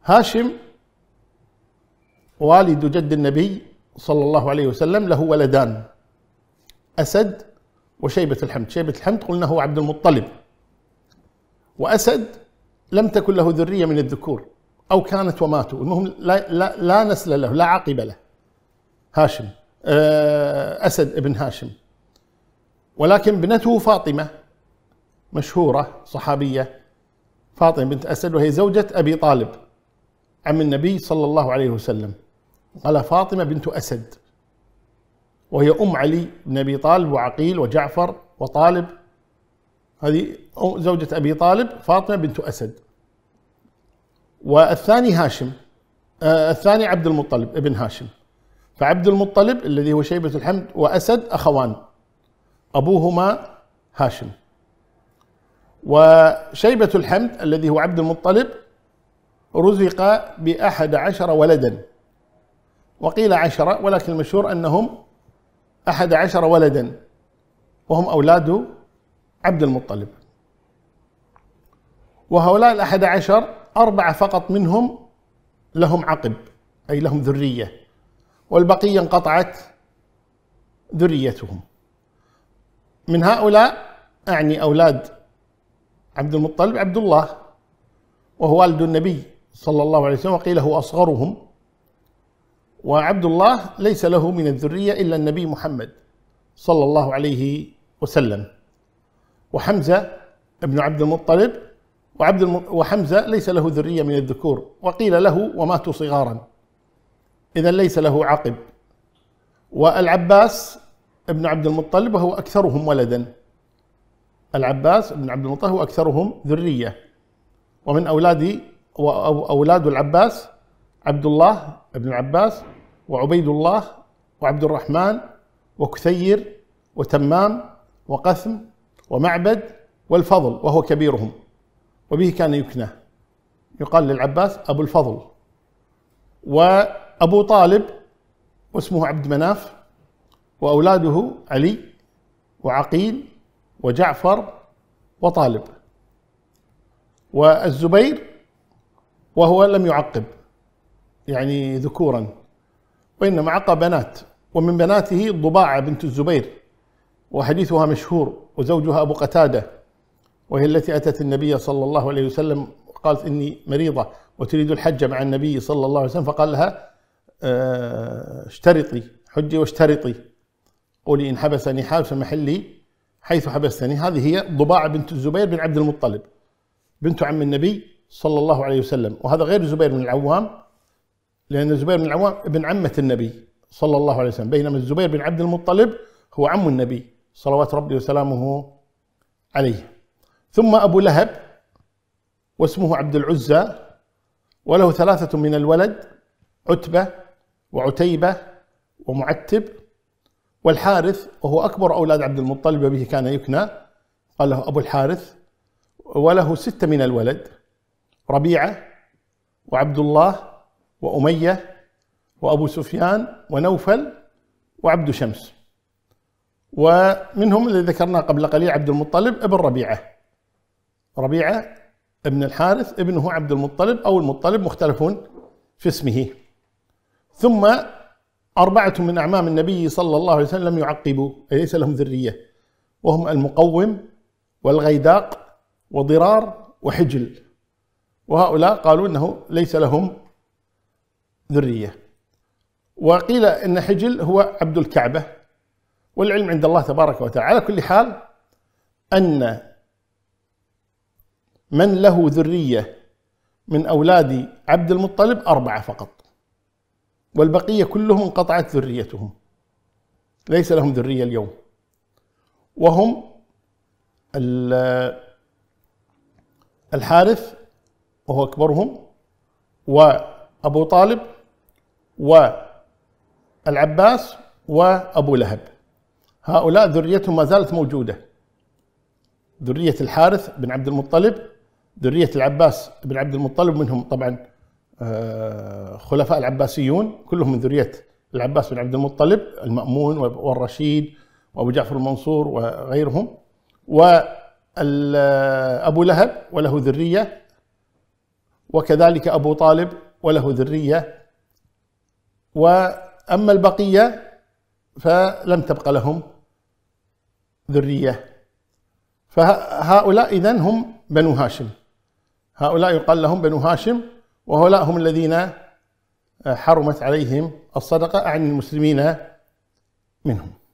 هاشم والد جد النبي صلى الله عليه وسلم له ولدان، أسد وشيبة الحمد. شيبة الحمد قلنا هو عبد المطلب، وأسد لم تكن له ذرية من الذكور أو كانت وماتوا، المهم لا نسل له، لا عقب له. هاشم أسد ابن هاشم، ولكن ابنته فاطمة مشهورة صحابية، فاطمة بنت أسد، وهي زوجة أبي طالب عم النبي صلى الله عليه وسلم. قال فاطمة بنت أسد، وهي أم علي بن أبي طالب وعقيل وجعفر وطالب. هذه زوجة أبي طالب فاطمة بنت أسد. والثاني هاشم، الثاني عبد المطلب ابن هاشم. فعبد المطلب الذي هو شيبة الحمد وأسد أخوان، أبوهما هاشم. وشيبة الحمد الذي هو عبد المطلب رزق ب11 ولدا، وقيل 10، ولكن المشهور أنهم 11 ولدا، وهم أولاد عبد المطلب. وهؤلاء 11 4 فقط منهم لهم عقب، أي لهم ذرية، والبقية انقطعت ذريتهم. من هؤلاء أعني أولاد عبد المطلب عبد الله، وهو والد النبي صلى الله عليه وسلم، وقيل هو أصغرهم. وعبد الله ليس له من الذرية إلا النبي محمد صلى الله عليه وسلم. وحمزة ابن عبد المطلب وحمزة ليس له ذرية من الذكور، وقيل له وماتوا صغارا، إذا ليس له عقب. والعباس ابن عبد المطلب وهو أكثرهم ولدا، العباس ابن عبد المطلب هو أكثرهم ذرية. ومن أولاد العباس عبد الله ابن العباس وعبيد الله وعبد الرحمن وكثير وتمام وقثم ومعبد والفضل، وهو كبيرهم، وبه كان يكنى، يقال للعباس أبو الفضل. وأبو طالب واسمه عبد مناف، وأولاده علي وعقيل وجعفر وطالب. والزبير وهو لم يعقب يعني ذكورا، وإنما عقب بنات، ومن بناته ضباعة بنت الزبير، وحديثها مشهور، وزوجها أبو قتادة، وهي التي أتت النبي صلى الله عليه وسلم وقالت إني مريضة وتريد الحج مع النبي صلى الله عليه وسلم، فقال لها اشترطي، حجي واشترطي، قولي إن حبسني حابس محلي حيث حبستني. هذه هي ضباعة بنت الزبير بن عبد المطلب، بنت عم النبي صلى الله عليه وسلم. وهذا غير الزبير بن العوام، لأن الزبير بن العوام ابن عمة النبي صلى الله عليه وسلم، بينما الزبير بن عبد المطلب هو عم النبي صلوات ربي وسلامه عليه. ثم أبو لهب واسمه عبد العزى، وله 3 من الولد، عتبة وعتيبة ومعتب. والحارث وهو أكبر أولاد عبد المطلب، وبه كان يكنى، قال له أبو الحارث، وله 6 من الولد، ربيعة وعبد الله وأمية وأبو سفيان ونوفل وعبد شمس. ومنهم الذي ذكرناه قبل قليل عبد المطلب ابن ربيعة، ربيعة ابن الحارث ابنه عبد المطلب أو المطلب، مختلفون في اسمه. ثم 4 من أعمام النبي صلى الله عليه وسلم لم يعقبوا، أي ليس لهم ذرية، وهم المقوم والغيداق وضرار وحجل، وهؤلاء قالوا أنه ليس لهم ذرية. وقيل أن حجل هو عبد الكعبة، والعلم عند الله تبارك وتعالى. على كل حال أن من له ذرية من أولاد عبد المطلب 4 فقط، والبقية كلهم انقطعت ذريتهم، ليس لهم ذرية اليوم، وهم الحارث وهو أكبرهم، وأبو طالب والعباس وأبو لهب. هؤلاء ذريتهم ما زالت موجودة، ذرية الحارث بن عبد المطلب، ذرية العباس بن عبد المطلب، منهم طبعا خلفاء العباسيون كلهم من ذرية العباس بن عبد المطلب، المأمون والرشيد وأبو جعفر المنصور وغيرهم. وأبو لهب وله ذرية، وكذلك أبو طالب وله ذرية، وأما البقية فلم تبق لهم ذرية. فهؤلاء إذن هم بنو هاشم، هؤلاء يقال لهم بنو هاشم، وهؤلاء هم الذين حرمت عليهم الصدقة عن المسلمين منهم.